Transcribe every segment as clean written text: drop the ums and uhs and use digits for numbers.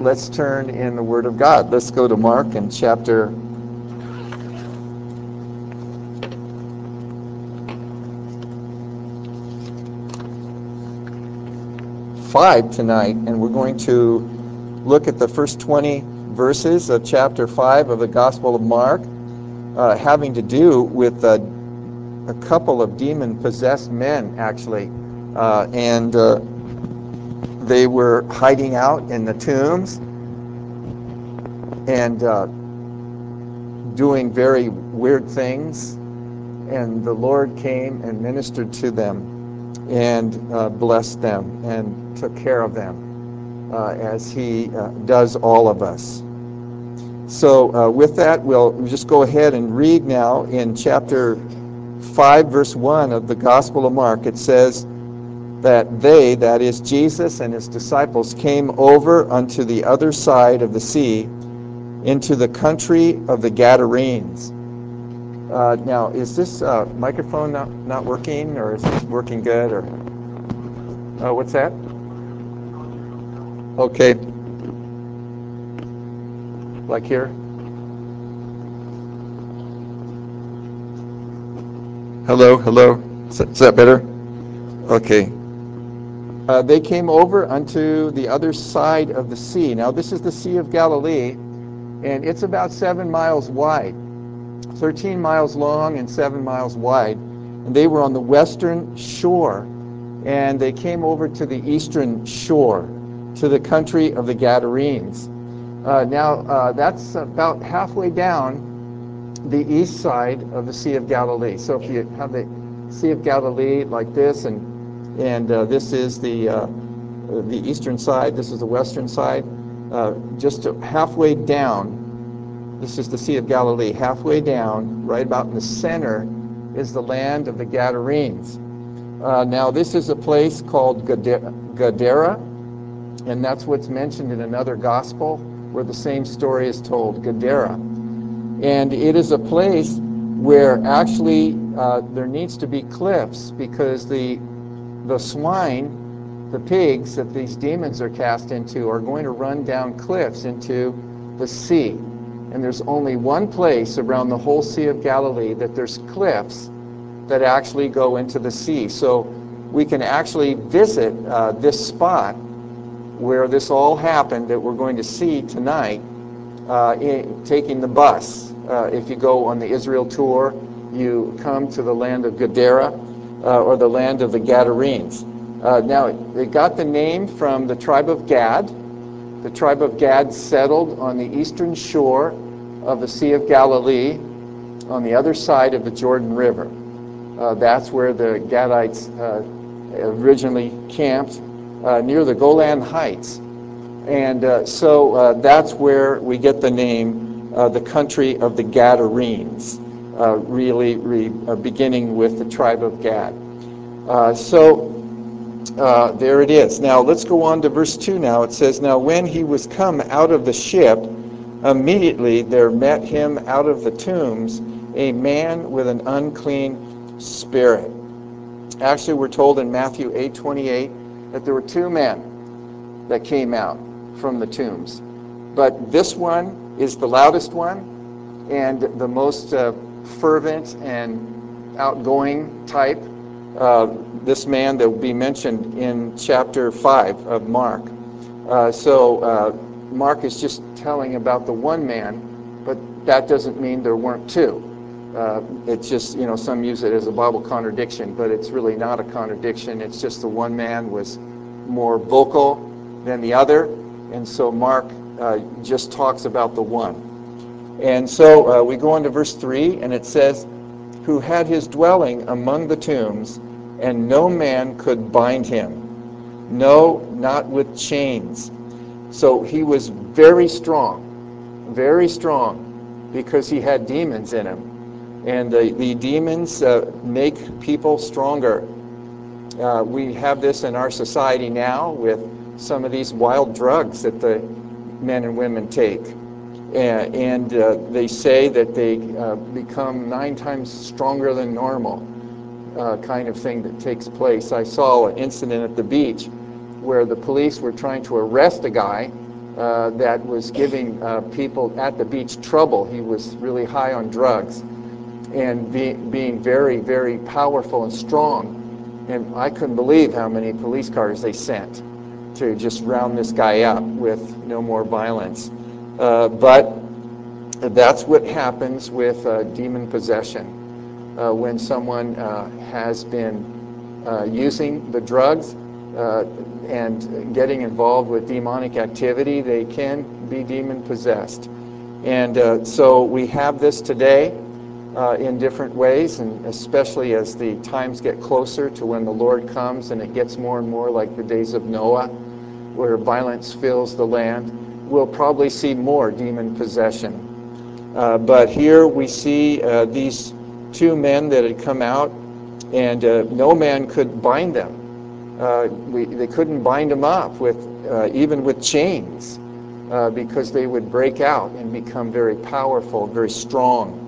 let's turn in the Word of God. Let's go to Mark in chapter 5 tonight, and we're going to look at the first 20 verses of chapter 5 of the Gospel of Mark, having to do with a couple of demon-possessed men, actually. And they were hiding out in the tombs and doing very weird things. And the Lord came and ministered to them and blessed them and took care of them as he does all of us. So with that, we'll just go ahead and read now in chapter 5, verse 1 of the Gospel of Mark. It says that they, that is Jesus and his disciples, came over unto the other side of the sea into the country of the Gadarenes. Now, is this microphone not working, or is it working good? Or what's that? Okay. Like here? Hello, hello. Is that better? Okay. They came over unto the other side of the sea. Now, this is the Sea of Galilee, and it's about 7 miles wide, 13 miles long and 7 miles wide. And they were on the western shore, and they came over to the eastern shore, to the country of the Gadarenes. Now, that's about halfway down the east side of the Sea of Galilee. So if you have the Sea of Galilee like this, and this is the eastern side, this is the western side, just halfway down, this is the Sea of Galilee. Halfway down, right about in the center, is the land of the Gadarenes. Now, this is a place called Gadara, and that's what's mentioned in another gospel where the same story is told, Gadara. And it is a place where actually there needs to be cliffs, because the swine, the pigs that these demons are cast into, are going to run down cliffs into the sea. And there's only one place around the whole Sea of Galilee that there's cliffs that actually go into the sea. So we can actually visit this spot where this all happened that we're going to see tonight, taking the bus. If you go on the Israel tour, you come to the land of Gadara, or the land of the Gadarenes. Now, it got the name from the tribe of Gad. The tribe of Gad settled on the eastern shore of the Sea of Galilee on the other side of the Jordan River. That's where the Gadites originally camped, near the Golan Heights. And so that's where we get the name, the country of the Gadarenes, beginning with the tribe of Gad. There it is. Now let's go on to verse 2 now. It says, "Now when he was come out of the ship, immediately there met him out of the tombs a man with an unclean spirit." Actually, we're told in Matthew 8:28 that there were 2 men that came out from the tombs. But this one is the loudest one and the most fervent and outgoing type. This man that will be mentioned in chapter 5 of Mark. Mark is just telling about the one man, but that doesn't mean there weren't 2. It's just, some use it as a Bible contradiction, but it's really not a contradiction. It's just the one man was more vocal than the other, and so Mark just talks about the one. And so we go on to verse 3, and it says, "Who had his dwelling among the tombs, and no man could bind him, no, not with chains." So he was very strong, because he had demons in him. And the demons make people stronger. We have this in our society now with some of these wild drugs that the men and women take. And they say that they become 9 times stronger than normal, kind of thing that takes place. I saw an incident at the beach where the police were trying to arrest a guy, that was giving people at the beach trouble. He was really high on drugs and being very, very powerful and strong. And I couldn't believe how many police cars they sent to just round this guy up with no more violence. But that's what happens with demon possession. When someone has been using the drugs and getting involved with demonic activity, they can be demon possessed. And so we have this today in different ways, and especially as the times get closer to when the Lord comes and it gets more and more like the days of Noah, where violence fills the land, we'll probably see more demon possession. But here we see these two men that had come out, and no man could bind them. They couldn't bind them up with even with chains, because they would break out and become very powerful, very strong.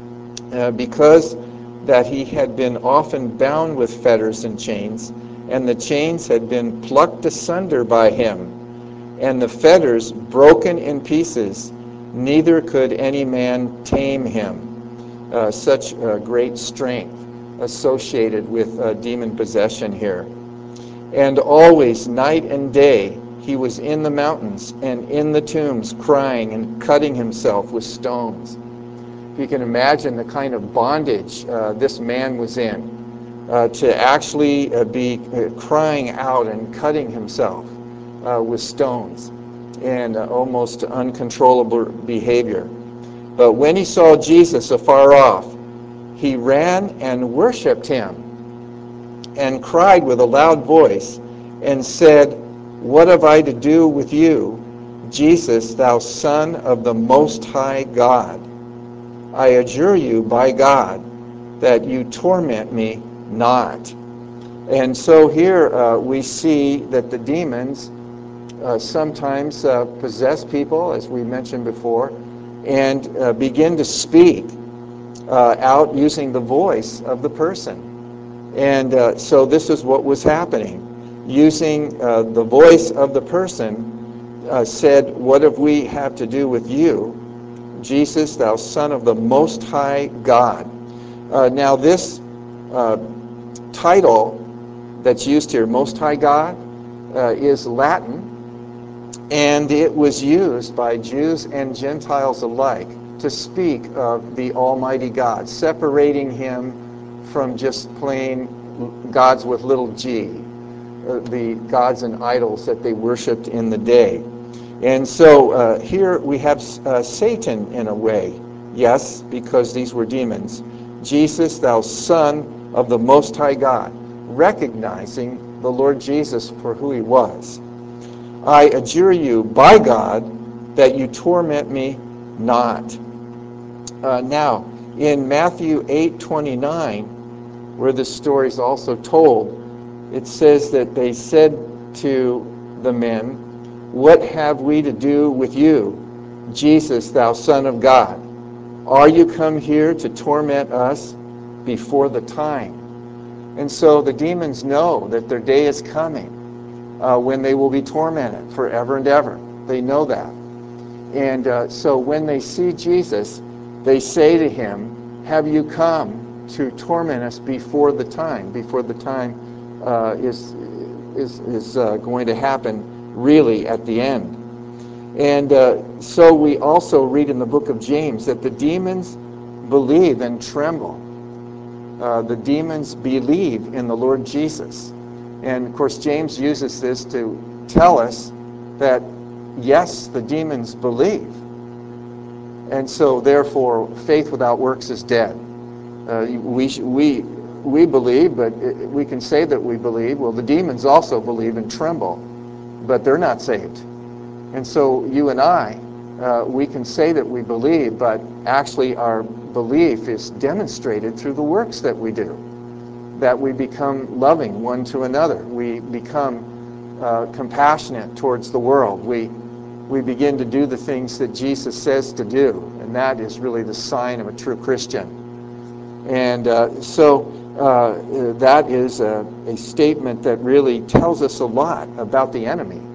Because that he had been often bound with fetters and chains, and the chains had been plucked asunder by him, and the fetters broken in pieces, neither could any man tame him. Such great strength associated with demon possession here. And always, night and day, he was in the mountains and in the tombs, crying and cutting himself with stones. You can imagine the kind of bondage this man was in, to actually be crying out and cutting himself with stones, and almost uncontrollable behavior. But when he saw Jesus afar off, he ran and worshipped him, and cried with a loud voice, and said, "What have I to do with you, Jesus, thou Son of the Most High God? I adjure you by God that you torment me not." And so here we see that the demons sometimes possess people, as we mentioned before, and begin to speak out using the voice of the person. And so this is what was happening. Using the voice of the person, said, "What have we have to do with you, Jesus, thou Son of the Most High God?" Now this title that's used here, Most High God, is Latin, and it was used by Jews and Gentiles alike to speak of the Almighty God, separating him from just plain gods with little g, the gods and idols that they worshipped in the day. And so here we have Satan in a way, yes, because these were demons. Jesus, thou Son of the Most High God, recognizing the Lord Jesus for who he was. I adjure you by God that you torment me not. Now, in Matthew 8:29, where this story is also told, it says that they said to the men, "What have we to do with you, Jesus, thou Son of God? Are you come here to torment us before the time?" And so the demons know that their day is coming when they will be tormented forever and ever. They know that. And so when they see Jesus, they say to him, "Have you come to torment us before the time?" Before the time is going to happen really at the end. And so we also read in the book of James that the demons believe and tremble. The demons believe in the Lord Jesus. And of course, James uses this to tell us that, yes, the demons believe. And so therefore, faith without works is dead. We believe, but we can say that we believe. Well, the demons also believe and tremble, but they're not saved. And so you and I, we can say that we believe, but actually our belief is demonstrated through the works that we do, that we become loving one to another. We become compassionate towards the world. We begin to do the things that Jesus says to do, and that is really the sign of a true Christian. And so that is a statement that really tells us a lot about the enemy.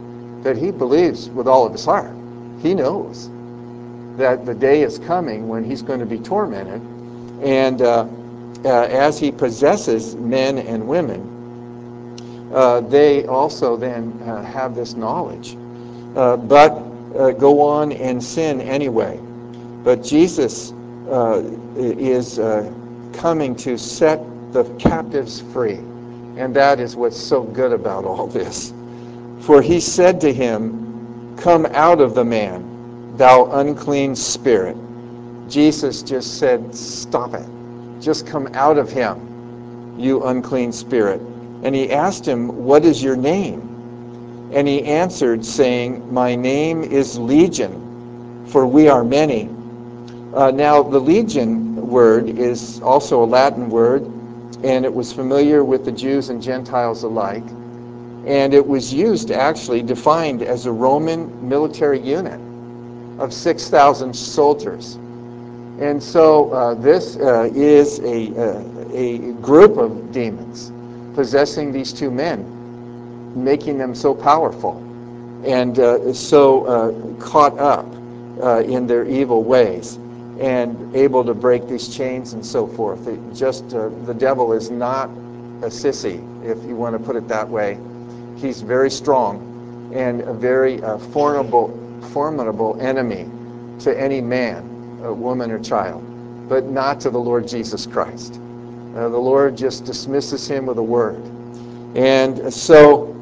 that he believes with all of his heart. He knows that the day is coming when he's going to be tormented. And as he possesses men and women, they also then have this knowledge, but go on and sin anyway. But Jesus is coming to set the captives free. And that is what's so good about all this. For he said to him, "Come out of the man, thou unclean spirit." Jesus just said, "Stop it. Just come out of him, you unclean spirit." And he asked him, "What is your name?" And he answered, saying, "My name is Legion, for we are many." Now, the legion word is also a Latin word, and it was familiar with the Jews and Gentiles alike. And it was used, actually, defined as a Roman military unit of 6,000 soldiers. And so this is a group of demons possessing these two men, making them so powerful and so caught up in their evil ways and able to break these chains and so forth. The devil is not a sissy, if you want to put it that way. He's very strong and a very formidable enemy to any man, a woman, or child, but not to the Lord Jesus Christ. The Lord just dismisses him with a word. And so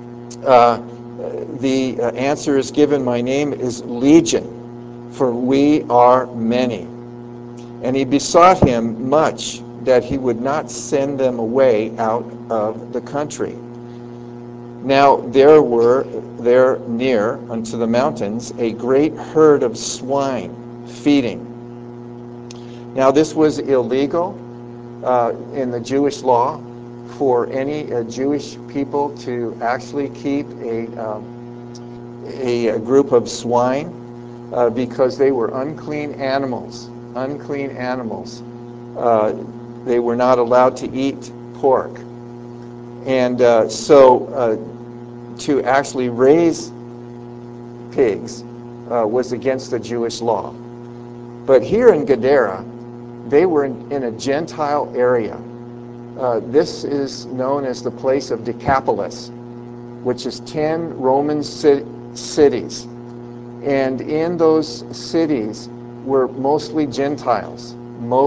the answer is given, "My name is Legion, for we are many." And he besought him much that he would not send them away out of the country. Now there were there near unto the mountains a great herd of swine feeding. Now this was illegal in the Jewish law for any Jewish people to actually keep a group of swine because they were unclean animals. Unclean animals. They were not allowed to eat pork. And so to actually raise pigs was against the Jewish law. But here in Gadara, they were in a Gentile area. This is known as the place of Decapolis, which is 10 Roman cities. And in those cities were mostly Gentiles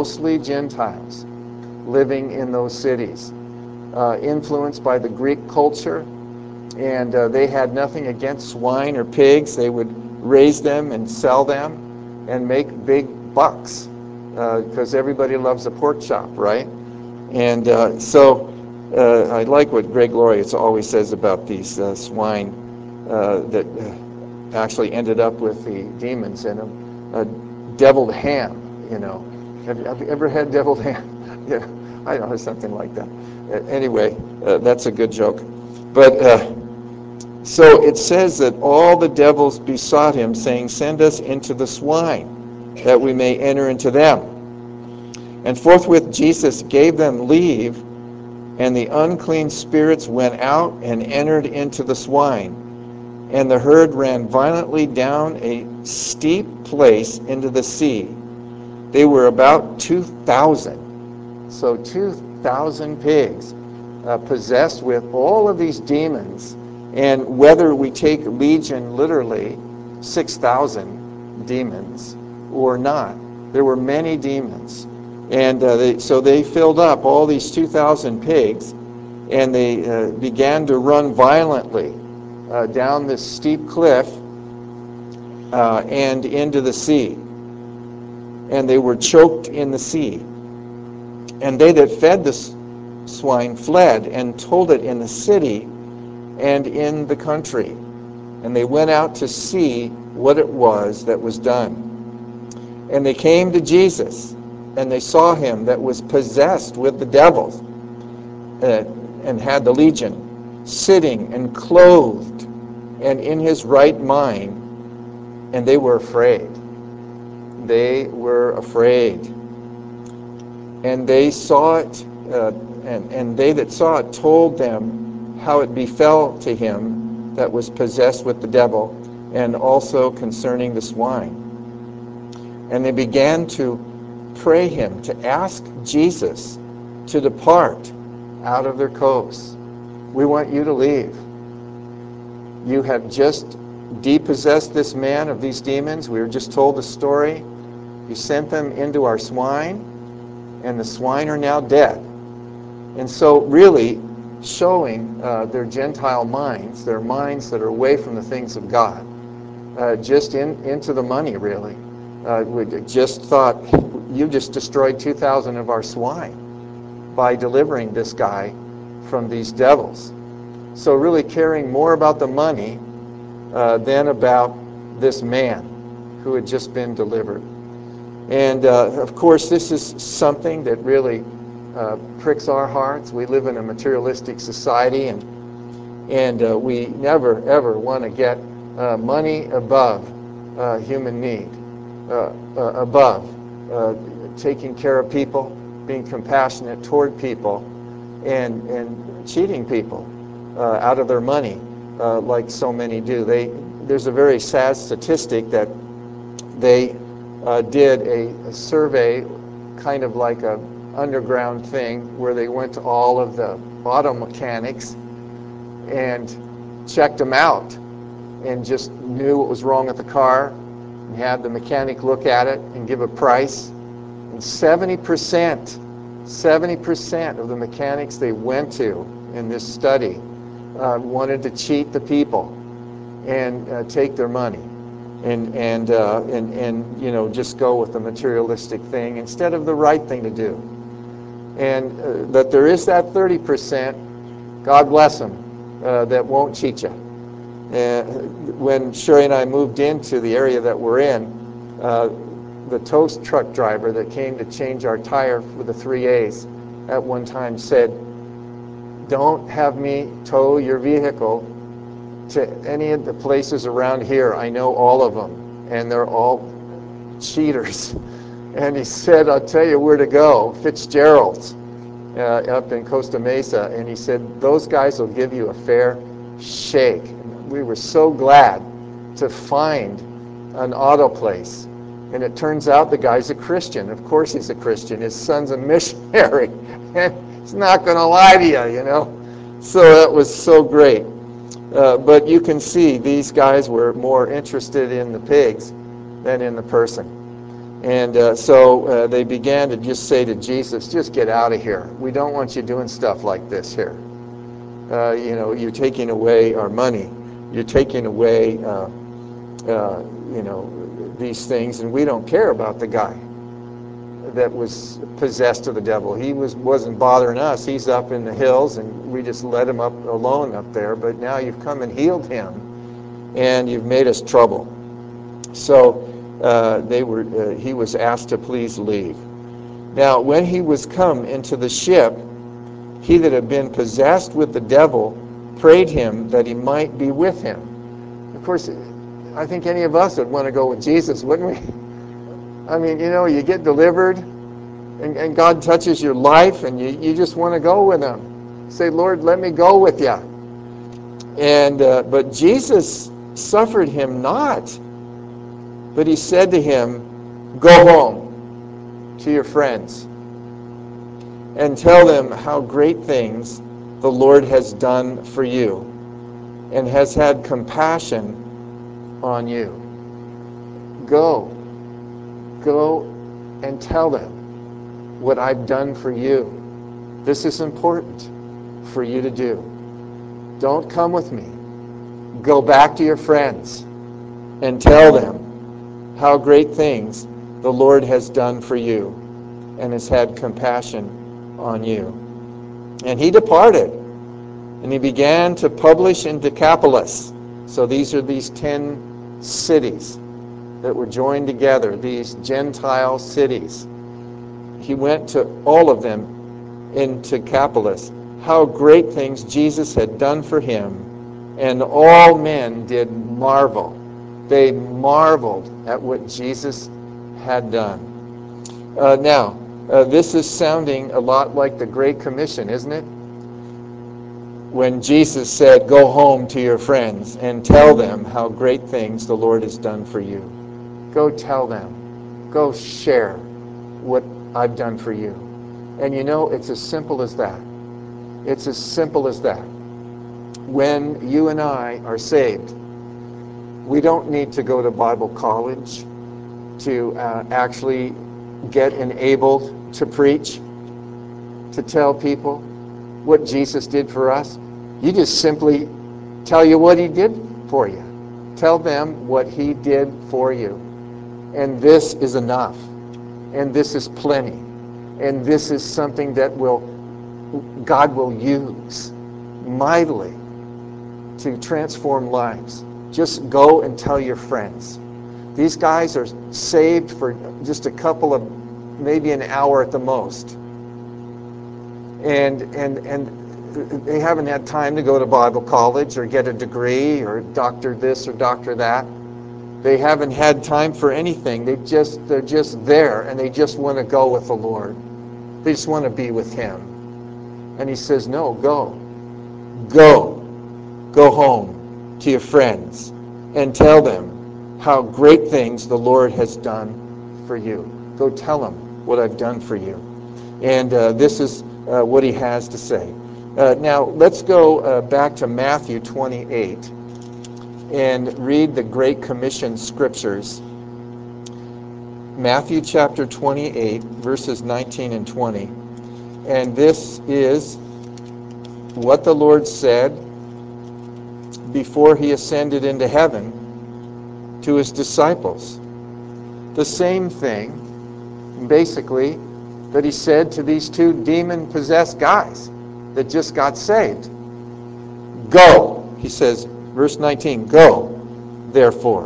living in those cities, influenced by the Greek culture. And they had nothing against swine or pigs. They would raise them and sell them and make big bucks because everybody loves a pork chop, right? And so I like what Greg Laurie always says about these swine that actually ended up with the demons in them. Deviled ham, you know. Have you ever had deviled ham? Yeah, I don't know, something like that. Anyway, that's a good joke. But so it says that all the devils besought him, saying, "Send us into the swine, that we may enter into them." And forthwith Jesus gave them leave, and the unclean spirits went out and entered into the swine. And the herd ran violently down a steep place into the sea. They were about 2,000. So 2,000 pigs possessed with all of these demons. And whether we take legion literally, 6,000 demons, or not, there were many demons. And so they filled up all these 2,000 pigs, and they began to run violently down this steep cliff and into the sea. And they were choked in the sea. And they that fed the swine fled and told it in the city and in the country. And they went out to see what it was that was done. And they came to Jesus, and they saw him that was possessed with the devils and had the legion, sitting and clothed and in his right mind, and they were afraid. They were afraid. And they saw it, and they that saw it told them how it befell to him that was possessed with the devil, and also concerning the swine. And they began to pray him, to ask Jesus to depart out of their coasts. We want you to leave. You have just depossessed this man of these demons. We were just told the story. You sent them into our swine, and the swine are now dead. And so really showing their Gentile minds, their minds that are away from the things of God, just into the money, really. We just thought, you just destroyed 2,000 of our swine by delivering this guy from these devils. So really caring more about the money than about this man who had just been delivered. And of course, this is something that really pricks our hearts. We live in a materialistic society, and we never, ever want to get money above human need, above taking care of people, being compassionate toward people, and cheating people out of their money like so many do. There's a very sad statistic that they did a survey, kind of like a underground thing, where they went to all of the auto mechanics and checked them out and just knew what was wrong with the car and had the mechanic look at it and give a price. And 70% of the mechanics they went to in this study wanted to cheat the people and take their money and you know, just go with the materialistic thing instead of the right thing to do. And that there is that 30%, God bless them, that won't cheat you. When Sherry and I moved into the area that we're in, the tow truck driver that came to change our tire for the 3As at one time said, "Don't have me tow your vehicle to any of the places around here. I know all of them, and they're all cheaters." And he said, "I'll tell you where to go, Fitzgerald's up in Costa Mesa." And he said, "Those guys will give you a fair shake." And we were so glad to find an auto place. And it turns out the guy's a Christian. Of course he's a Christian. His son's a missionary. And he's not going to lie to you, you know. So that was so great. But you can see these guys were more interested in the pigs than in the person. And so they began to just say to Jesus, "Just get out of here. We don't want you doing stuff like this here. You know, you're taking away our money. You're taking away, you know, these things, and we don't care about the guy that was possessed of the devil. He wasn't bothering us. He's up in the hills, and we just let him up alone up there. But now you've come and healed him, and you've made us trouble." So he was asked to please leave. Now, when he was come into the ship, he that had been possessed with the devil prayed him that he might be with him. Of course, I think any of us would want to go with Jesus, wouldn't we? I mean, you know, you get delivered, and God touches your life, and you just want to go with him. Say, "Lord, let me go with you." And but Jesus suffered him not, but he said to him, "Go home to your friends and tell them how great things the Lord has done for you and has had compassion on you." Go and tell them what I've done for you. This is important for you to do. Don't come with me. Go back to your friends and tell them how great things the Lord has done for you and has had compassion on you. And he departed, and he began to publish in Decapolis. So these are these 10 cities that were joined together, these Gentile cities. He went to all of them in Decapolis, how great things Jesus had done for him, and all men did marvel. They marveled at what Jesus had done. Now, this is sounding a lot like the Great Commission, isn't it? when Jesus said, go home to your friends and tell them how great things the Lord has done for you. Go tell them. Go share what I've done for you. And you know, it's as simple as that. It's as simple as that. When you and I are saved, we don't need to go to Bible college to actually get enabled to preach, to tell people what Jesus did for us. You just simply tell you what he did for you. Tell them what he did for you. And this is enough. And this is plenty. And this is something that God will use mightily to transform lives. Just go and tell your friends. These guys are saved for just a couple of, maybe an hour at the most. And they haven't had time to go to Bible college or get a degree or doctor this or doctor that. They haven't had time for anything. They're just there, and they just want to go with the Lord. They just want to be with him. And he says, no, go home to your friends and tell them how great things the Lord has done for you. Go tell them what I've done for you. And this is what he has to say. Now, let's go back to Matthew 28 and read the Great Commission scriptures. Matthew chapter 28, verses 19 and 20. And this is what the Lord said before he ascended into heaven to his disciples. The same thing, basically, that he said to these two demon-possessed guys that just got saved. Go, he says, verse 19, go, therefore,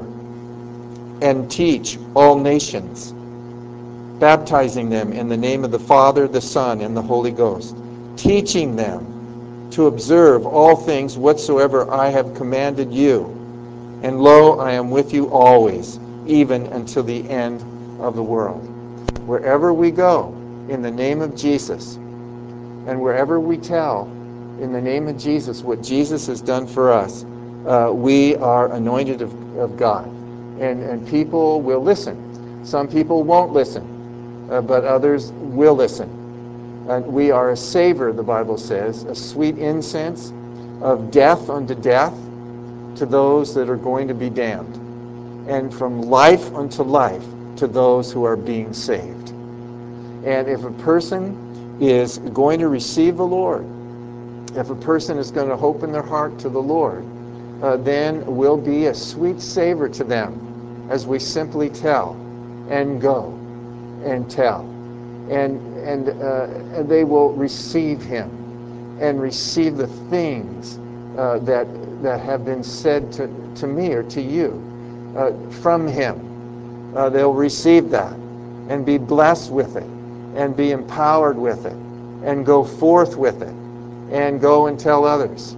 and teach all nations, baptizing them in the name of the Father, the Son, and the Holy Ghost, teaching them to observe all things whatsoever I have commanded you. And lo, I am with you always, even until the end of the world. Wherever we go, in the name of Jesus, and wherever we tell in the name of Jesus what Jesus has done for us, we are anointed of God. And people will listen. Some people won't listen, but others will listen. We are a savor, the Bible says, a sweet incense of death unto death to those that are going to be damned, and from life unto life to those who are being saved. And if a person is going to receive the Lord, if a person is going to hope in their heart to the Lord, then we'll be a sweet savor to them as we simply tell and go and tell. And they will receive him and receive the things that have been said to me or to you from him. They'll receive that and be blessed with it and be empowered with it and go forth with it and go and tell others.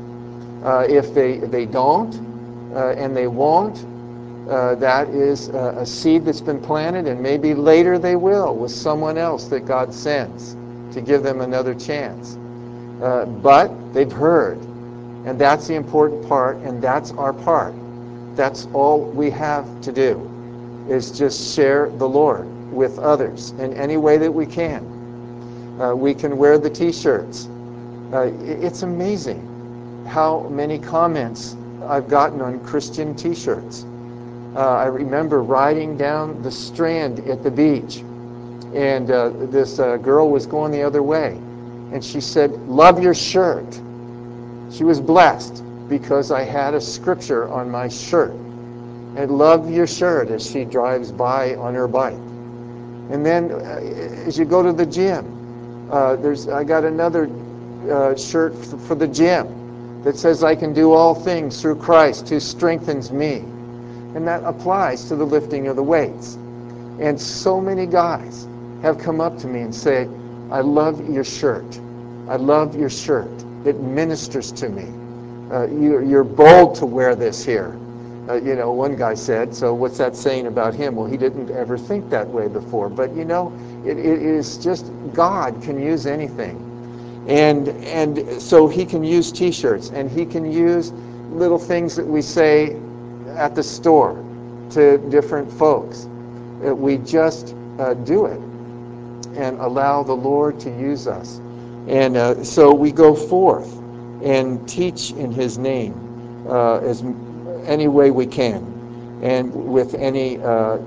If they don't and they won't, that is a seed that's been planted, and maybe later they will with someone else that God sends to give them another chance. But they've heard, and that's the important part, and that's our part. That's all we have to do, is just share the Lord with others in any way that we can. We can wear the t-shirts. It's amazing how many comments I've gotten on Christian t-shirts. I remember riding down the Strand at the beach, and this girl was going the other way, and she said, "Love your shirt." She was blessed because I had a scripture on my shirt. And love your shirt as she drives by on her bike. And then as you go to the gym, I got another shirt for the gym that says I can do all things through Christ who strengthens me. And that applies to the lifting of the weights. And so many guys have come up to me and say, "I love your shirt. I love your shirt. It ministers to me. You're bold to wear this here." One guy said, so what's that saying about him? Well, he didn't ever think that way before. But, it is just God can use anything. And so he can use T-shirts, and he can use little things that we say at the store to different folks. We just do it and allow the Lord to use us. And so we go forth and teach in his name as any way we can, and with any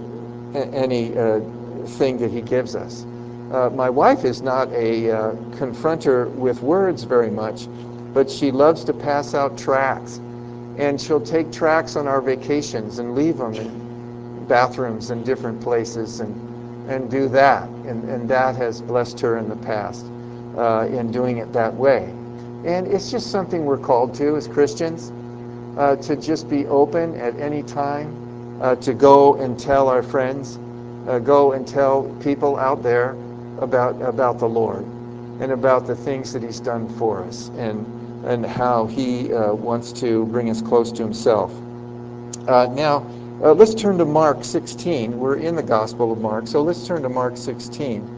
thing that he gives us. My wife is not a confronter with words very much, but she loves to pass out tracts. And she'll take tracts on our vacations and leave them in bathrooms and different places and do that. And that has blessed her in the past in doing it that way. And it's just something we're called to as Christians, to just be open at any time, to go and tell our friends, go and tell people out there about the Lord and about the things that he's done for us, and how he wants to bring us close to himself. Now, let's turn to Mark 16. We're in the Gospel of Mark, so let's turn to Mark 16.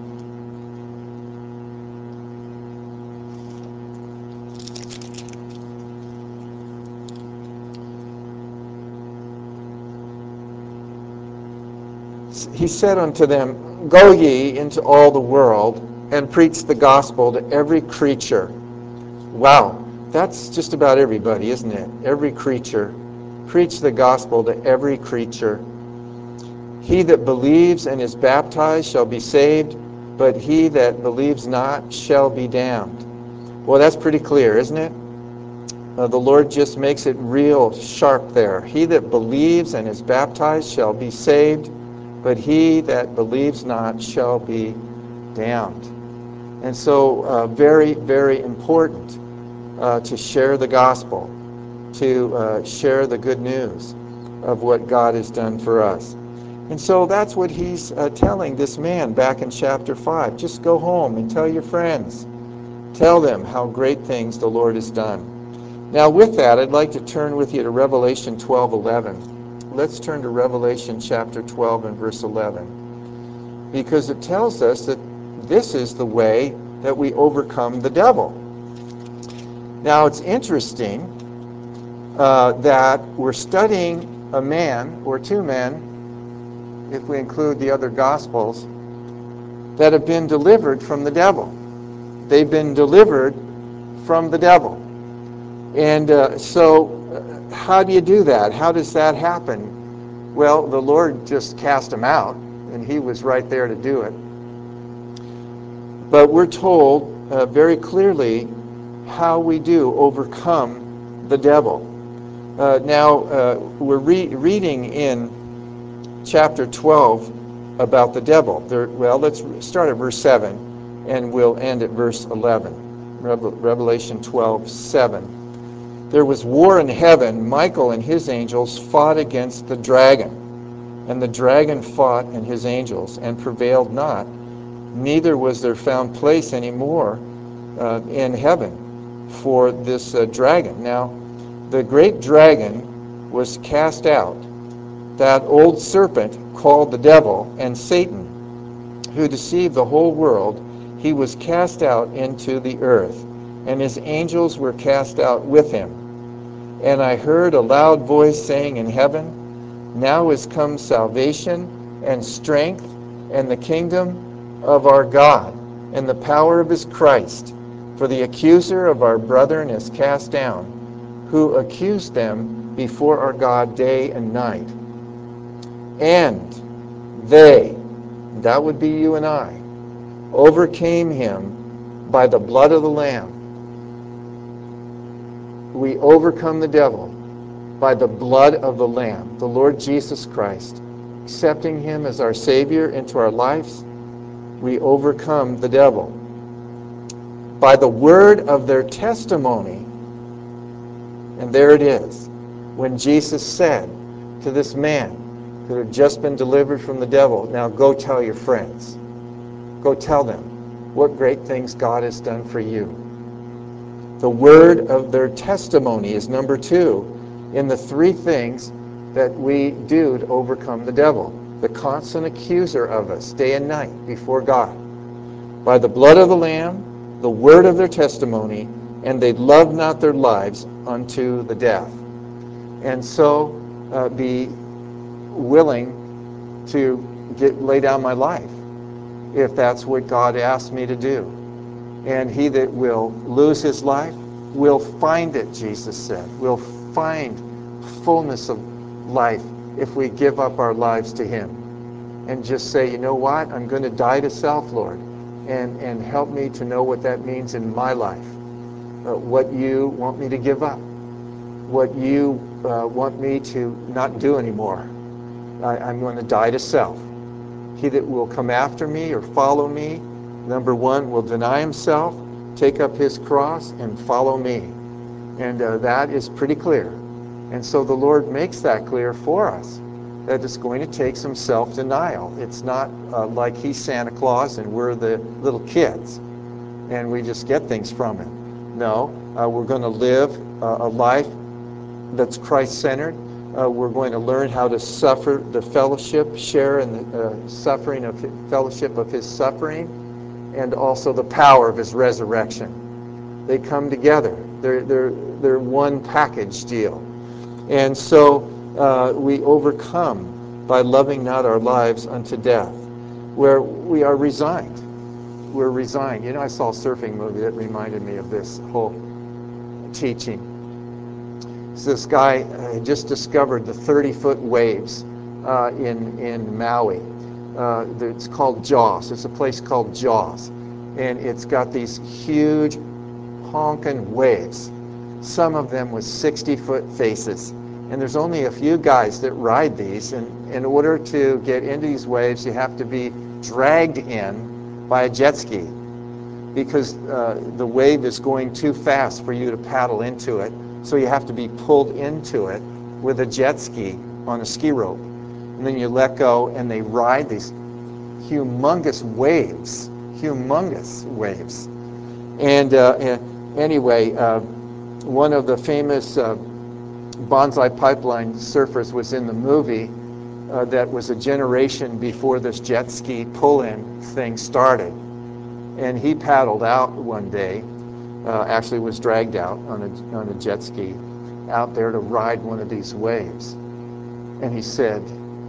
He said unto them, Go ye into all the world, and preach the gospel to every creature. Wow, that's just about everybody, isn't it? Every creature. Preach the gospel to every creature. He that believes and is baptized shall be saved, but he that believes not shall be damned. Well, that's pretty clear, isn't it? The Lord just makes it real sharp there. He that believes and is baptized shall be saved, but he that believes not shall be damned. And so very, very important to share the gospel, to share the good news of what God has done for us. And so that's what he's telling this man back in chapter 5. Just go home and tell your friends. Tell them how great things the Lord has done. Now with that, I'd like to turn with you to Revelation 12:11. Let's turn to Revelation chapter 12 and verse 11. Because it tells us that this is the way that we overcome the devil. Now it's interesting that we're studying a man or two men, if we include the other Gospels, that have been delivered from the devil. They've been delivered from the devil. And so how do you do that? How does that happen? Well, the Lord just cast him out, and he was right there to do it. But we're told very clearly how we do overcome the devil. Now, we're reading in chapter 12 about the devil. Well, let's start at verse 7, and we'll end at verse 11. Revelation 12:7. There was war in heaven. Michael and his angels fought against the dragon. And the dragon fought and his angels, and prevailed not. Neither was there found place any more in heaven for this dragon. Now, the great dragon was cast out, that old serpent called the devil and Satan, who deceived the whole world. He was cast out into the earth, and his angels were cast out with him. And I heard a loud voice saying in heaven, Now is come salvation and strength and the kingdom of our God and the power of his Christ. For the accuser of our brethren is cast down, who accused them before our God day and night. And they, that would be you and I, overcame him by the blood of the Lamb. We overcome the devil by the blood of the Lamb, the Lord Jesus Christ. Accepting him as our Savior into our lives, we overcome the devil. By the word of their testimony, and there it is, when Jesus said to this man who had just been delivered from the devil, now go tell your friends. Go tell them what great things God has done for you. The word of their testimony is number 2 in the 3 things that we do to overcome the devil, the constant accuser of us day and night before God. By the blood of the Lamb, the word of their testimony, and they loved not their lives unto the death. And so be willing to lay down my life if that's what God asked me to do. And he that will lose his life will find it, Jesus said. We'll find fullness of life if we give up our lives to him and just say, you know what, I'm going to die to self, Lord, and help me to know what that means in my life, what you want me to give up, what you want me to not do anymore. I'm going to die to self. He that will come after me or follow me, number one, will deny himself, take up his cross, and follow me. And that is pretty clear. And so the Lord makes that clear for us, that it's going to take some self-denial. It's not like he's Santa Claus and we're the little kids and we just get things from him. No, we're going to live a life that's Christ-centered. We're going to learn how to suffer the fellowship, share in the suffering of fellowship of his suffering, and also the power of his resurrection. They come together. They're one package deal. And so we overcome by loving not our lives unto death, where we are resigned. We're resigned. You know, I saw a surfing movie that reminded me of this whole teaching. So this guy had just discovered the 30-foot waves in Maui. It's called Jaws. It's a place called Jaws. And it's got these huge honking waves, some of them with 60-foot faces. And there's only a few guys that ride these. And in order to get into these waves, you have to be dragged in by a jet ski because the wave is going too fast for you to paddle into it. So you have to be pulled into it with a jet ski on a ski rope. And then you let go and they ride these humongous waves. And anyway, one of the famous Bonsai Pipeline surfers was in the movie that was a generation before this jet ski pull-in thing started. And he paddled out one day, actually was dragged out on a jet ski out there to ride one of these waves. And he said,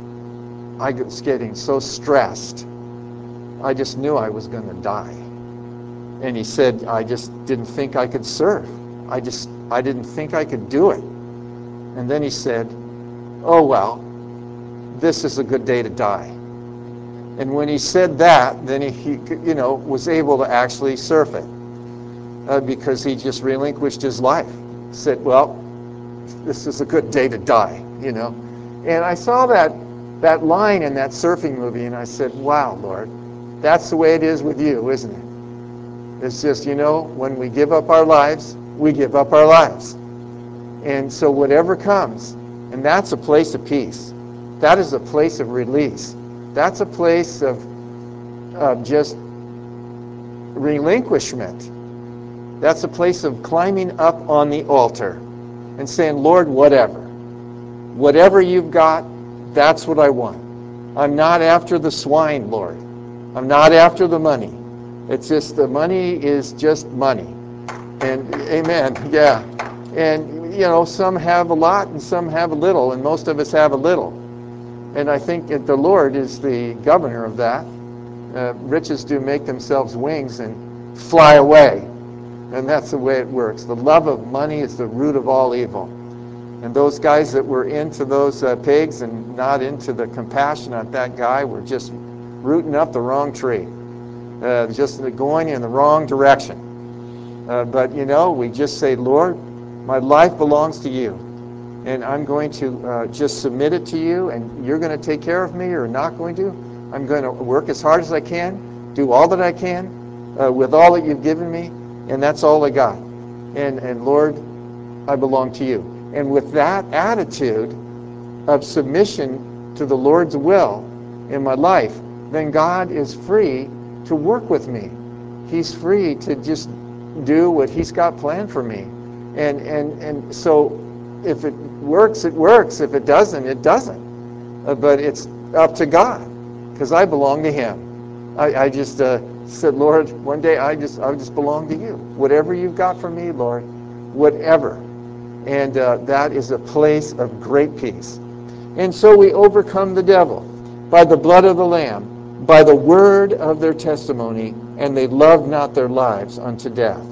I was getting so stressed, I just knew I was going to die. And he said, I just didn't think I could surf. I didn't think I could do it. And then he said, oh well, this is a good day to die. And when he said that, then he was able to actually surf it because he just relinquished his life. Said, well, this is a good day to die, And I saw that line in that surfing movie, and I said, wow, Lord, that's the way it is with you, isn't it? It's just, when we give up our lives, we give up our lives. And so whatever comes, and that's a place of peace. That is a place of release. That's a place of just relinquishment. That's a place of climbing up on the altar and saying, Lord, whatever you've got, that's what I want. I'm not after the swine, Lord. I'm not after the money. It's just the money is just money. And amen, yeah. And, some have a lot and some have a little, and most of us have a little. And I think that the Lord is the governor of that. Riches do make themselves wings and fly away. And that's the way it works. The love of money is the root of all evil. And those guys that were into those pigs and not into the compassion on that guy were just rooting up the wrong tree. Just going in the wrong direction. But, we just say, Lord, my life belongs to you. And I'm going to just submit it to you, and you're going to take care of me or not going to. I'm going to work as hard as I can, do all that I can with all that you've given me, and that's all I got. And Lord, I belong to you. And with that attitude of submission to the Lord's will in my life, then God is free to work with me. He's free to just do what he's got planned for me. And so if it works, it works. If it doesn't, it doesn't. But it's up to God because I belong to him. I just said, Lord, one day I just belong to you. Whatever you've got for me, Lord, whatever. And that is a place of great peace. And so we overcome the devil by the blood of the Lamb, by the word of their testimony, and they loved not their lives unto death.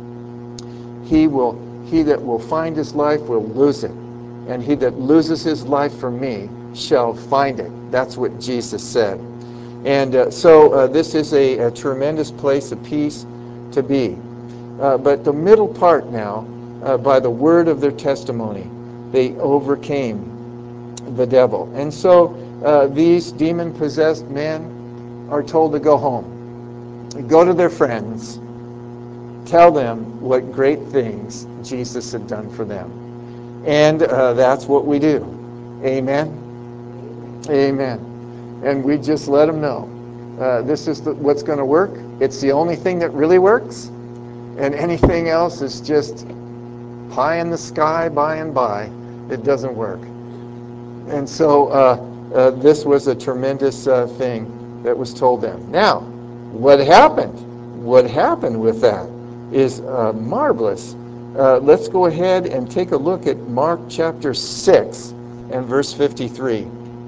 He that will find his life will lose it, and he that loses his life for me shall find it. That's what Jesus said. And so this is a tremendous place of peace to be. But the middle part now, by the word of their testimony, they overcame the devil. And so these demon-possessed men are told to go home, go to their friends, tell them what great things Jesus had done for them. And that's what we do. Amen? Amen. And we just let them know. This is what's going to work. It's the only thing that really works. And anything else is just pie in the sky by and by. It doesn't work. And so this was a tremendous thing that was told them. Now, what happened? What happened with that is marvelous. Let's go ahead and take a look at Mark chapter 6 and verse 53.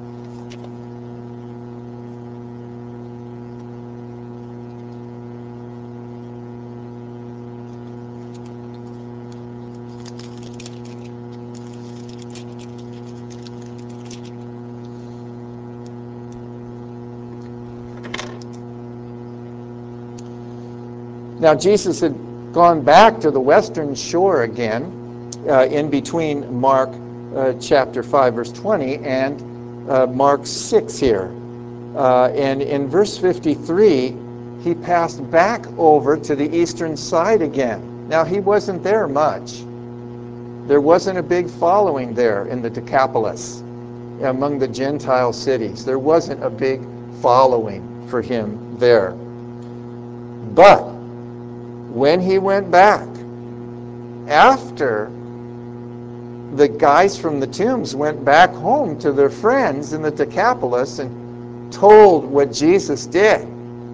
Now, Jesus had gone back to the western shore again, in between Mark chapter 5, verse 20, and Mark 6 here. And in verse 53, he passed back over to the eastern side again. Now, he wasn't there much. There wasn't a big following there in the Decapolis, among the Gentile cities. There wasn't a big following for him there. But when he went back, after the guys from the tombs went back home to their friends in the Decapolis and told what Jesus did,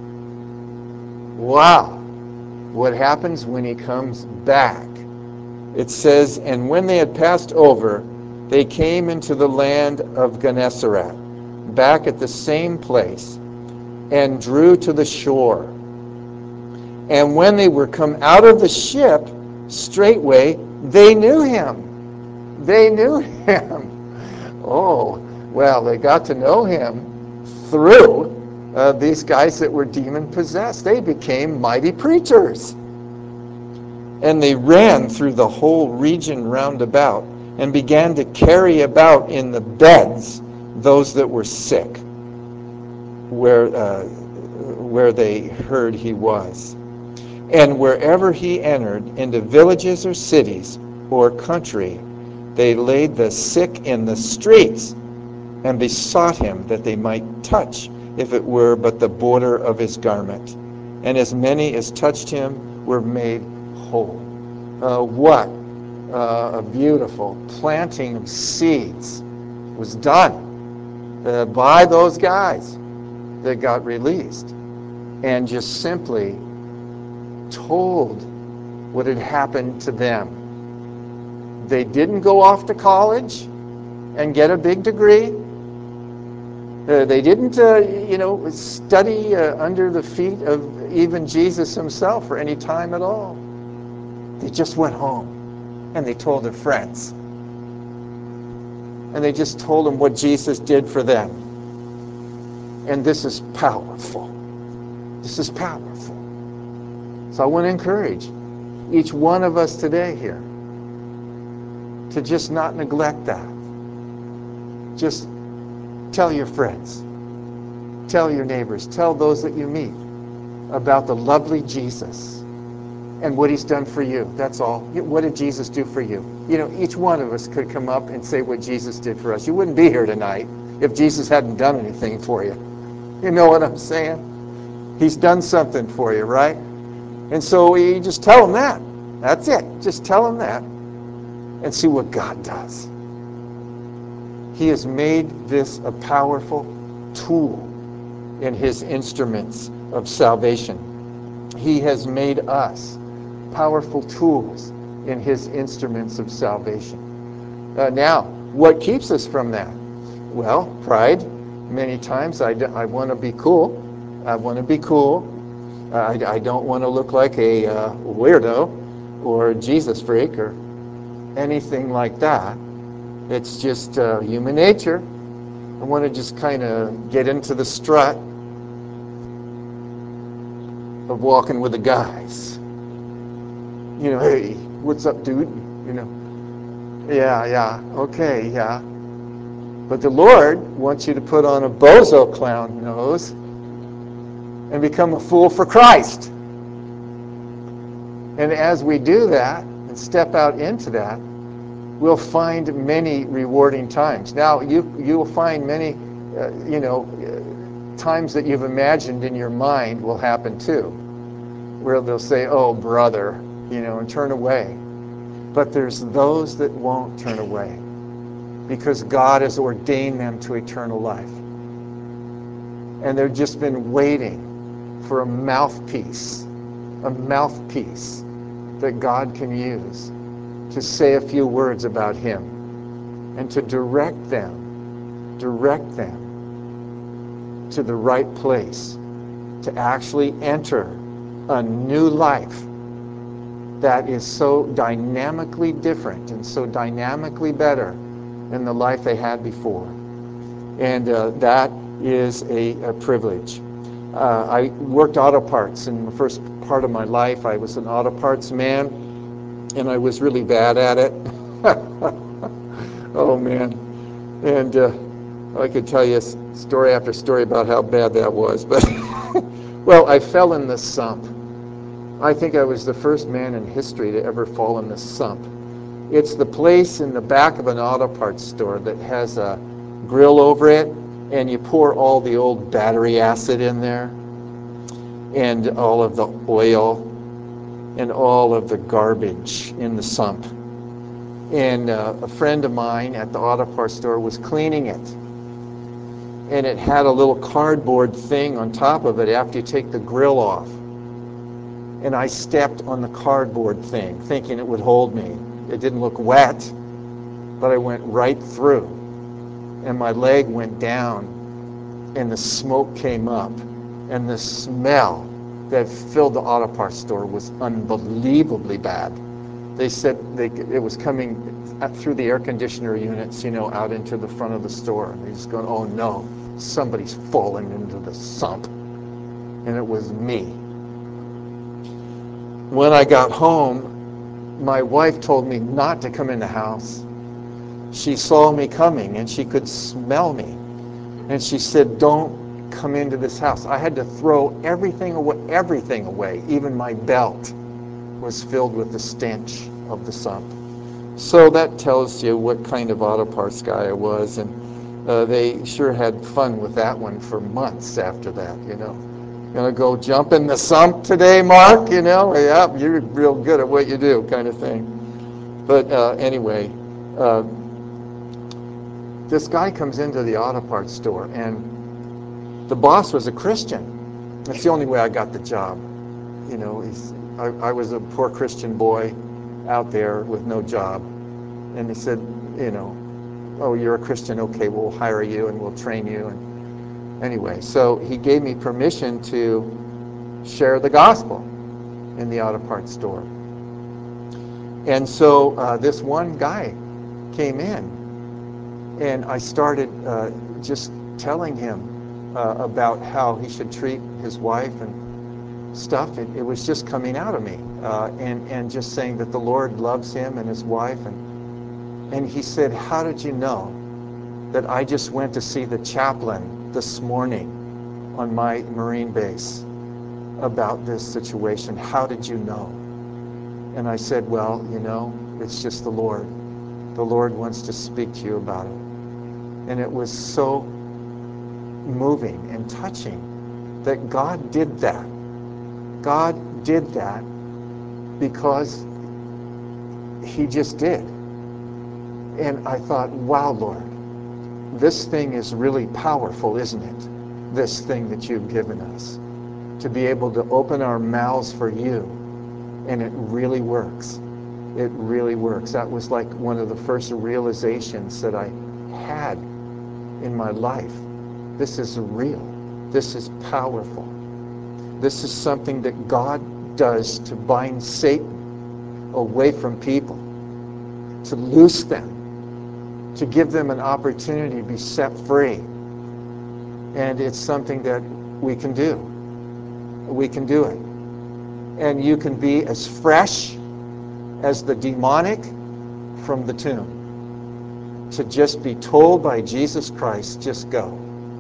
wow, what happens when he comes back? It says, and when they had passed over, they came into the land of Gennesaret, back at the same place, and drew to the shore. And when they were come out of the ship, straightway they knew him. They knew him. Oh, well, they got to know him through these guys that were demon-possessed. They became mighty preachers. And they ran through the whole region round about and began to carry about in the beds those that were sick, where they heard he was. And wherever he entered, into villages or cities or country, they laid the sick in the streets and besought him that they might touch, if it were but the border of his garment. And as many as touched him were made whole. What a beautiful planting of seeds was done by those guys that got released and just simply told what had happened to them. They didn't go off to college and get a big degree. They didn't, study under the feet of even Jesus himself for any time at all. They just went home and they told their friends. And they just told them what Jesus did for them. And this is powerful. This is powerful. So I want to encourage each one of us today here to just not neglect that. Just tell your friends, tell your neighbors, tell those that you meet about the lovely Jesus and what he's done for you. That's all. What did Jesus do for you? Each one of us could come up and say what Jesus did for us. You wouldn't be here tonight if Jesus hadn't done anything for you. You know what I'm saying? He's done something for you, right? And so you just tell them that. That's it. Just tell them that and see what God does. He has made this a powerful tool in his instruments of salvation. He has made us powerful tools in his instruments of salvation. Now, what keeps us from that? Well, pride. Many times I want to be cool. I want to be cool. I don't want to look like a weirdo or a Jesus freak or anything like that. It's just human nature. I want to just kind of get into the strut of walking with the guys. You know, hey, what's up, dude? You know, yeah, okay, yeah. But the Lord wants you to put on a bozo clown nose and become a fool for Christ. And as we do that and step out into that, we'll find many rewarding times. Now, you'll find many, times that you've imagined in your mind will happen too, where they'll say, oh, brother, and turn away. But there's those that won't turn away because God has ordained them to eternal life. And they've just been waiting for a mouthpiece that God can use to say a few words about him and to direct them to the right place, to actually enter a new life that is so dynamically different and so dynamically better than the life they had before. And that is a privilege. I worked auto parts in the first part of my life. I was an auto parts man, and I was really bad at it. Oh, man. And I could tell you story after story about how bad that was. But, well, I fell in the sump. I think I was the first man in history to ever fall in the sump. It's the place in the back of an auto parts store that has a grill over it, and you pour all the old battery acid in there, and all of the oil, and all of the garbage in the sump. And a friend of mine at the auto parts store was cleaning it, and it had a little cardboard thing on top of it after you take the grill off. And I stepped on the cardboard thing, thinking it would hold me. It didn't look wet, but I went right through. And my leg went down, and the smoke came up. And the smell that filled the auto parts store was unbelievably bad. They said it was coming through the air conditioner units, out into the front of the store. And they're just going, oh no, somebody's fallen into the sump. And it was me. When I got home, my wife told me not to come in the house. She saw me coming and she could smell me. And she said, don't come into this house. I had to throw everything away. Even my belt was filled with the stench of the sump. So that tells you what kind of auto parts guy I was. And they sure had fun with that one for months after that, Gonna go jump in the sump today, Mark? Yeah, you're real good at what you do, kind of thing. But anyway, this guy comes into the auto parts store, and the boss was a Christian. That's the only way I got the job. I was a poor Christian boy out there with no job. And he said, oh, you're a Christian, okay, we'll hire you and we'll train you. And anyway, so he gave me permission to share the gospel in the auto parts store. And so this one guy came in, and I started just telling him about how he should treat his wife and stuff. It was just coming out of me, and just saying that the Lord loves him and his wife. And he said, how did you know that I just went to see the chaplain this morning on my Marine base about this situation? How did you know? And I said, well, it's just the Lord. The Lord wants to speak to you about it. And it was so moving and touching that God did that. God did that because he just did. And I thought, wow, Lord, this thing is really powerful, isn't it? this thing that you've given us, to be able to open our mouths for you. And it really works. It really works. That was like one of the first realizations that I had in my life. This is real. This is powerful. This is something that God does to bind Satan away from people, to loose them, to give them an opportunity to be set free. And it's something that we can do. We can do it. And you can be as fresh as the demonic from the tomb. To just be told by Jesus Christ, just go.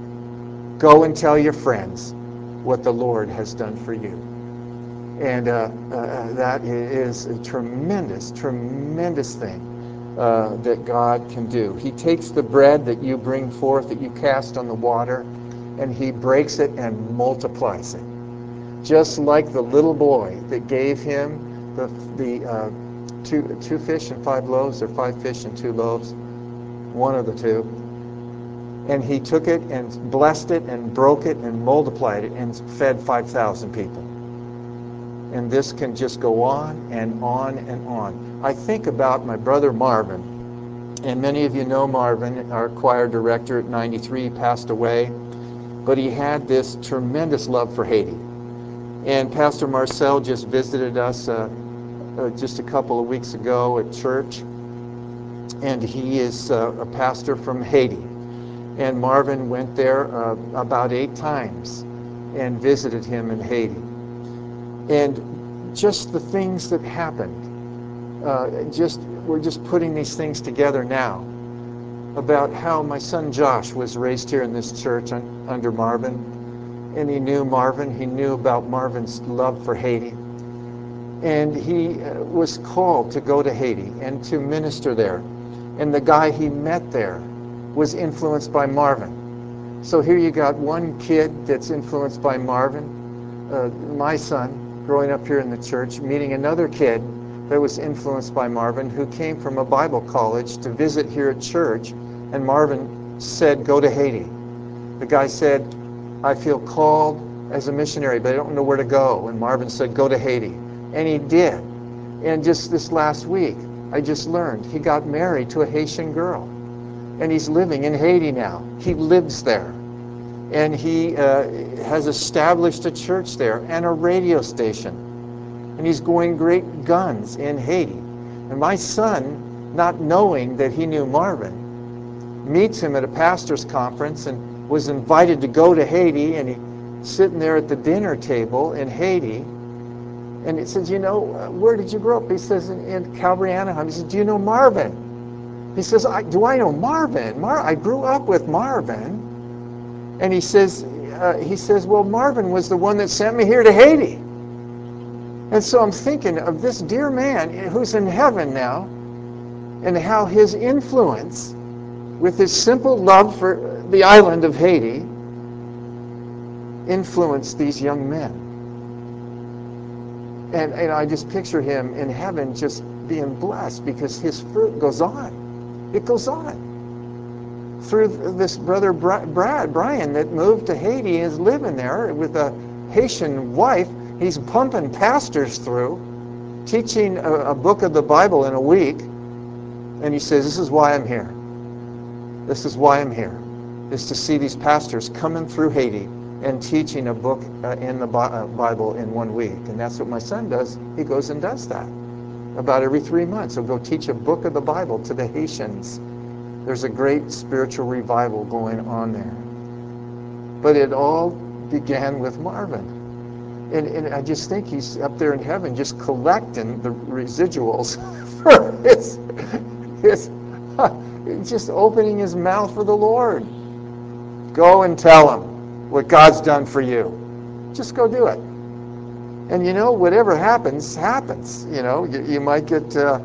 Go and tell your friends what the Lord has done for you. And that is a tremendous, tremendous thing that God can do. He takes the bread that you bring forth, that you cast on the water, and he breaks it and multiplies it. Just like the little boy that gave him the two fish and 5 loaves, or 5 fish and 2 loaves, one of the two. And he took it and blessed it and broke it and multiplied it and fed 5,000 people. And this can just go on and on and on. I think about my brother Marvin, and many of you know Marvin, our choir director at 93, he passed away, but he had this tremendous love for Haiti. And Pastor Marcel just visited us just a couple of weeks ago at church, and he is a pastor from Haiti. And Marvin went there about 8 times and visited him in Haiti. And just the things that happened, we're just putting these things together now about how my son Josh was raised here in this church under Marvin. And he knew Marvin. He knew about Marvin's love for Haiti. And he was called to go to Haiti and to minister there. And the guy he met there was influenced by Marvin. So here you got one kid that's influenced by Marvin, my son, growing up here in the church, meeting another kid that was influenced by Marvin, who came from a Bible college to visit here at church. And Marvin said, go to Haiti. The guy said, I feel called as a missionary, but I don't know where to go. And Marvin said, go to Haiti. And he did. And just this last week, I just learned he got married to a Haitian girl. And he's living in Haiti now. He lives there. And he has established a church there and a radio station. And he's going great guns in Haiti. And my son, not knowing that he knew Marvin, meets him at a pastor's conference and was invited to go to Haiti. And he's sitting there at the dinner table in Haiti. And he says, you know, where did you grow up? He says, in Calvary, Anaheim. He says, do you know Marvin? He says, do I know Marvin? I grew up with Marvin. And he says, well, Marvin was the one that sent me here to Haiti. And so I'm thinking of this dear man who's in heaven now, and how his influence, with his simple love for the island of Haiti, influenced these young men. And I just picture him in heaven just being blessed, because his fruit goes on. It goes on. Through this brother Brian that moved to Haiti and is living there with a Haitian wife. He's pumping pastors through, teaching a book of the Bible in a week. And he says, this is why I'm here. This is why I'm here, is to see these pastors coming through Haiti and teaching a book in the Bible in 1 week. And that's what my son does. He goes and does that. About every 3 months, he'll go teach a book of the Bible to the Haitians. There's a great spiritual revival going on there. But it all began with Marvin. And I just think he's up there in heaven just collecting the residuals for his just opening his mouth for the Lord. Go and tell him what God's done for you. Just go do it. And you know, whatever happens, happens. You know, you might get the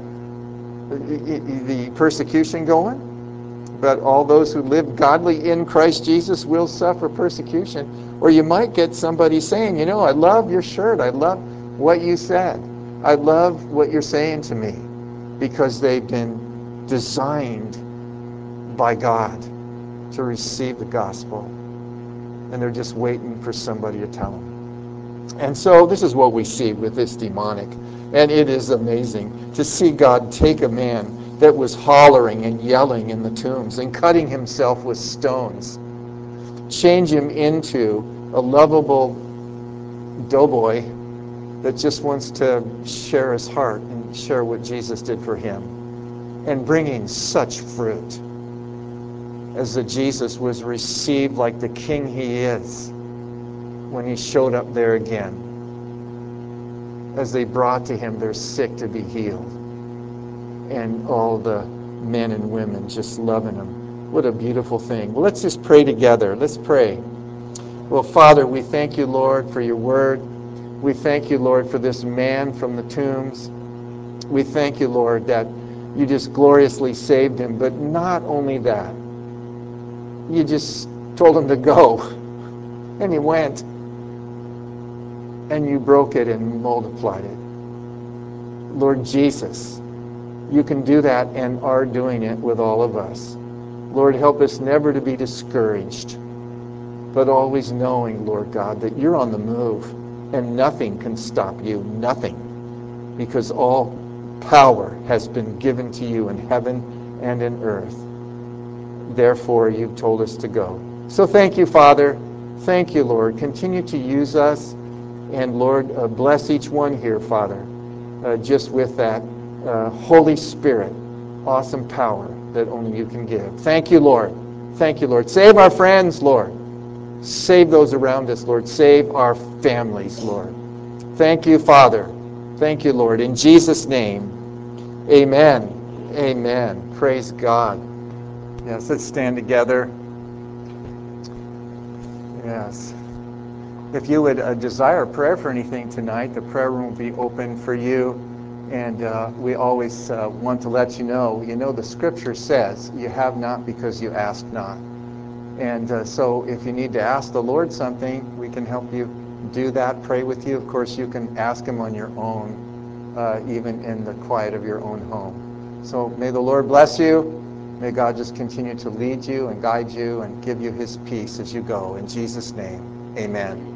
persecution going, but all those who live godly in Christ Jesus will suffer persecution. Or you might get somebody saying, you know, I love your shirt. I love what you said. I love what you're saying to me, because they've been designed by God to receive the gospel. and they're just waiting for somebody to tell them. And so this is what we see with this demonic. And it is amazing to see God take a man that was hollering and yelling in the tombs and cutting himself with stones, change him into a lovable doughboy that just wants to share his heart and share what Jesus did for him, and bringing such fruit as the Jesus was received like the king he is when he showed up there again, as they brought to him their sick to be healed, and all the men and women just loving him. What a beautiful thing. Well, let's just pray together. Let's pray. Well, Father, we thank you, Lord, for your word. We thank you, Lord, for this man from the tombs. We thank you, Lord, that you just gloriously saved him. But not only that, you just told him to go, and he went, and you broke it and multiplied it. Lord Jesus, you can do that and are doing it with all of us. Lord, help us never to be discouraged, but always knowing, Lord God, that you're on the move and nothing can stop you, nothing, because all power has been given to you in heaven and in earth. Therefore, you've told us to go. So thank you, Father. Thank you, Lord. Continue to use us. And Lord, bless each one here, Father, just with that Holy Spirit, awesome power that only you can give. Thank you, Lord. Thank you, Lord. Save our friends, Lord. Save those around us, Lord. Save our families, Lord. Thank you, Father. Thank you, Lord. In Jesus' name, amen. Amen. Praise God. Yes, let's stand together. Yes. If you would desire prayer for anything tonight, the prayer room will be open for you. And we always want to let you know, the scripture says, you have not because you ask not. And so if you need to ask the Lord something, we can help you do that, pray with you. Of course, you can ask him on your own, even in the quiet of your own home. So may the Lord bless you. May God just continue to lead you and guide you and give you his peace as you go. In Jesus' name, amen.